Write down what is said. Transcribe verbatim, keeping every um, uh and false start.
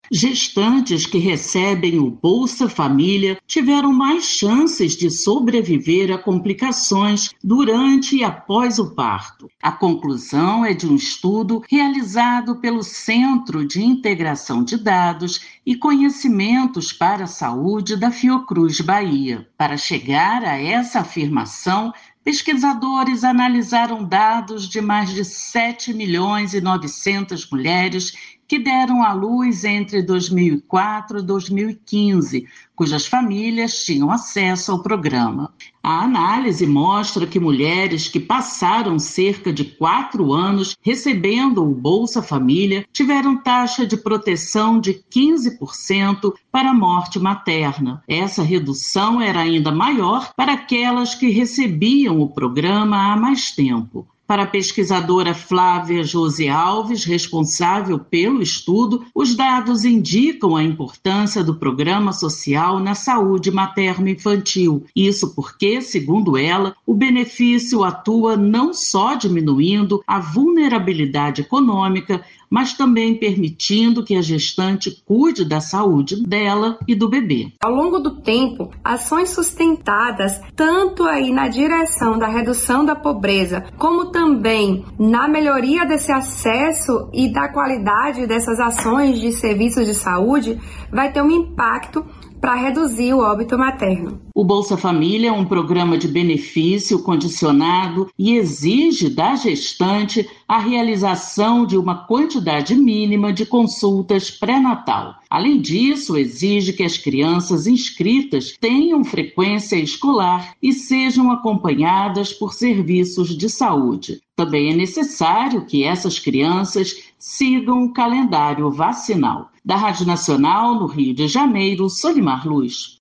Gestantes que recebem o Bolsa Família tiveram mais chances de sobreviver a complicações durante e após o parto. A conclusão é de um estudo realizado pelo Centro de Integração de Dados e Conhecimentos para a Saúde da Fiocruz Bahia. Para chegar a essa afirmação, pesquisadores analisaram dados de mais de sete milhões e novecentas mulheres que deram à luz entre dois mil e quatro e dois mil e quinze, cujas famílias tinham acesso ao programa. A análise mostra que mulheres que passaram cerca de quatro anos recebendo o Bolsa Família tiveram taxa de proteção de quinze por cento para a morte materna. Essa redução era ainda maior para aquelas que recebiam o programa há mais tempo. Para a pesquisadora Flávia José Alves, responsável pelo estudo, os dados indicam a importância do programa social na saúde materno-infantil. Isso porque, segundo ela, o benefício atua não só diminuindo a vulnerabilidade econômica, mas também permitindo que a gestante cuide da saúde dela e do bebê. Ao longo do tempo, ações sustentadas tanto aí na direção da redução da pobreza, como também na melhoria desse acesso e da qualidade dessas ações de serviços de saúde, vai ter um impacto para reduzir o óbito materno. O Bolsa Família é um programa de benefício condicionado e exige da gestante a realização de uma quantidade mínima de consultas pré-natal. Além disso, exige que as crianças inscritas tenham frequência escolar e sejam acompanhadas por serviços de saúde. Também é necessário que essas crianças sigam o calendário vacinal. Da Rádio Nacional, no Rio de Janeiro, Solimar Luz.